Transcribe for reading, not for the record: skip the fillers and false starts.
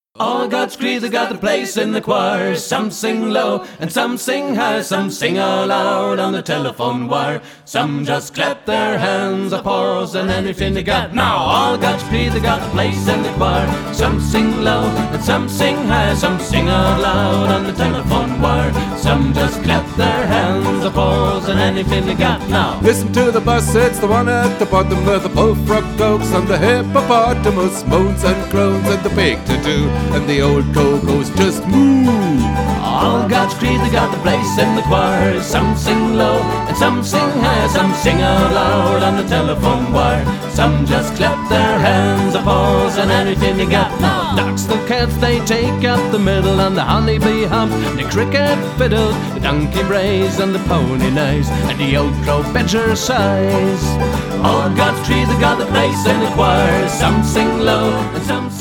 All God's creatures got the place in the choir. Some sing low and some sing high. Some sing out loud on the telephone wire. Some just clap their hands, applause, and anything they got. Now all God's creatures got the place in the choir. Some sing low and some sing high. Some sing out loud on the telephone wire. Some just clap their hands, applause, and anything they got. Now listen to the bus, it's the one at the bottom where the bullfrog goes and the hippopotamus moans and groans and the big to-do and the old crow goes just moo. All God's creatures got the place in the choir. Some sing low and some sing high. Some sing out loud on the telephone wire. Some just clap their hands, applause, and anything they got. Now ducks and cats, they take up the middle, and the honeybee humps, the cricket fiddles, the donkey brays, and the pony neighs, and the old crow badger sighs. All God's creatures got the place in the choir. Some sing low and some